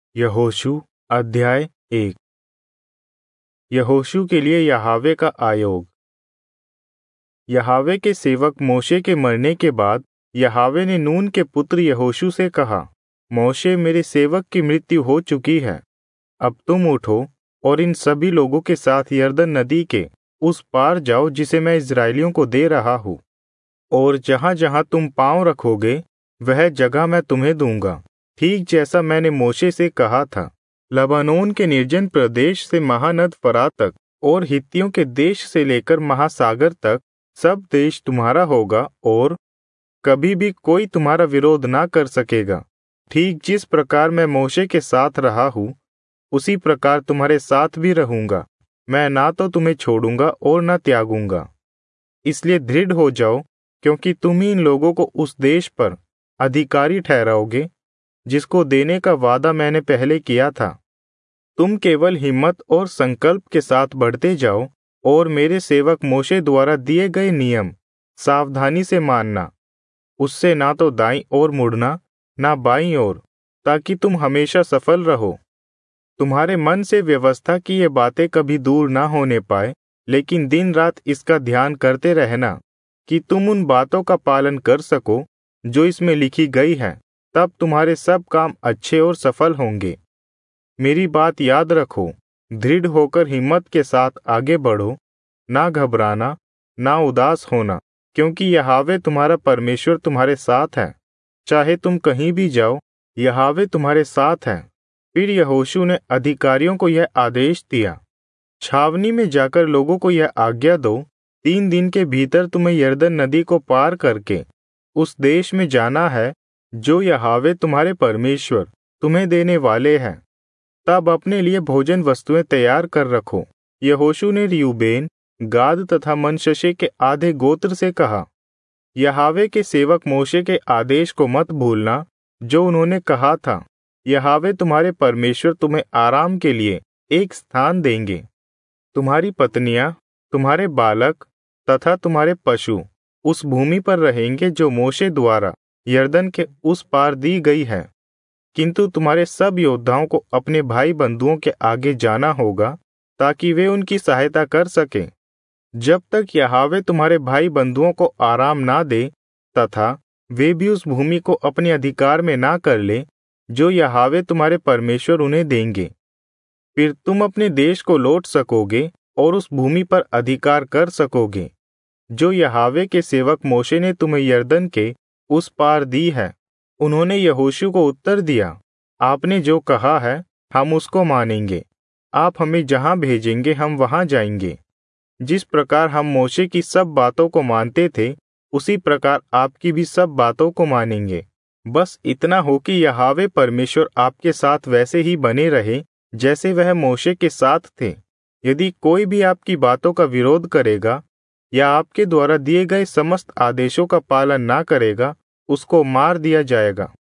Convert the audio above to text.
यहोशू अध्याय 1। यहोशू के लिए यहोवे का आयोग। यहोवे के सेवक मोशे के मरने के बाद यहोवे ने नून के पुत्र यहोशू से कहा, मोशे, मेरे सेवक की मृत्यु हो चुकी है। अब तुम उठो और इन सभी लोगों के साथ यरदन नदी के उस पार जाओ जिसे मैं इस्राएलियों को दे रहा हूँ, और जहाँ जहाँ तुम पाँव रखोगे वह जगह मैं तुम्हें दूंगा, ठीक जैसा मैंने मोशे से कहा था। लबानोन के निर्जन प्रदेश से महानद फरात तक और हित्तियों के देश से लेकर महासागर तक सब देश तुम्हारा होगा, और कभी भी कोई तुम्हारा विरोध ना कर सकेगा। ठीक जिस प्रकार मैं मोशे के साथ रहा हूँ, उसी प्रकार तुम्हारे साथ भी रहूंगा। मैं ना तो तुम्हें छोड़ूंगा और न त्यागूंगा। इसलिए दृढ़ हो जाओ, क्योंकि तुम ही इन लोगों को उस देश पर अधिकारी ठहराओगे जिसको देने का वादा मैंने पहले किया था। तुम केवल हिम्मत और संकल्प के साथ बढ़ते जाओ और मेरे सेवक मोशे द्वारा दिए गए नियम सावधानी से मानना। उससे ना तो दाईं ओर मुड़ना ना बाईं ओर, ताकि तुम हमेशा सफल रहो। तुम्हारे मन से व्यवस्था की ये बातें कभी दूर ना होने पाए, लेकिन दिन रात इसका ध्यान करते रहना कि तुम उन बातों का पालन कर सको जो इसमें लिखी गई है। तब तुम्हारे सब काम अच्छे और सफल होंगे। मेरी बात याद रखो, दृढ़ होकर हिम्मत के साथ आगे बढ़ो, ना घबराना ना उदास होना, क्योंकि यहोवे तुम्हारा परमेश्वर तुम्हारे साथ है। चाहे तुम कहीं भी जाओ, यहोवे तुम्हारे साथ है। फिर यहोशू ने अधिकारियों को यह आदेश दिया, छावनी में जाकर लोगों को यह आज्ञा दो, 3 दिन के भीतर तुम्हें यरदन नदी को पार करके उस देश में जाना है जो यहोवे तुम्हारे परमेश्वर तुम्हें देने वाले हैं। तब अपने लिए भोजन वस्तुएं तैयार कर रखो। यहोशू ने रूबेन, गाद तथा मनश्शे के आधे गोत्र से कहा, यहोवे के सेवक मोशे के आदेश को मत भूलना जो उन्होंने कहा था। यहोवे तुम्हारे परमेश्वर तुम्हें आराम के लिए एक स्थान देंगे। तुम्हारी पत्नियां, तुम्हारे बालक तथा तुम्हारे पशु उस भूमि पर रहेंगे जो मोशे द्वारा यरदन के उस पार दी गई है। किंतु तुम्हारे सब योद्धाओं को अपने भाई बंधुओं के आगे जाना होगा, ताकि वे उनकी सहायता कर सकें, जब तक यहोवे तुम्हारे भाई बंधुओं को आराम ना दे तथा वे भी उस भूमि को अपने अधिकार में ना कर ले जो यहोवे तुम्हारे परमेश्वर उन्हें देंगे। फिर तुम अपने देश को लौट सकोगे और उस भूमि पर अधिकार कर सकोगे जो यहोवे के सेवक मोशे ने तुम्हें यरदन के उस पार दी है। उन्होंने यहोशू को उत्तर दिया, आपने जो कहा है हम उसको मानेंगे। आप हमें जहां भेजेंगे हम वहां जाएंगे। जिस प्रकार हम मोशे की सब बातों को मानते थे, उसी प्रकार आपकी भी सब बातों को मानेंगे। बस इतना हो कि यहोवे परमेश्वर आपके साथ वैसे ही बने रहे जैसे वह मोशे के साथ थे। यदि कोई भी आपकी बातों का विरोध करेगा या आपके द्वारा दिए गए समस्त आदेशों का पालन ना करेगा, उसको मार दिया जाएगा।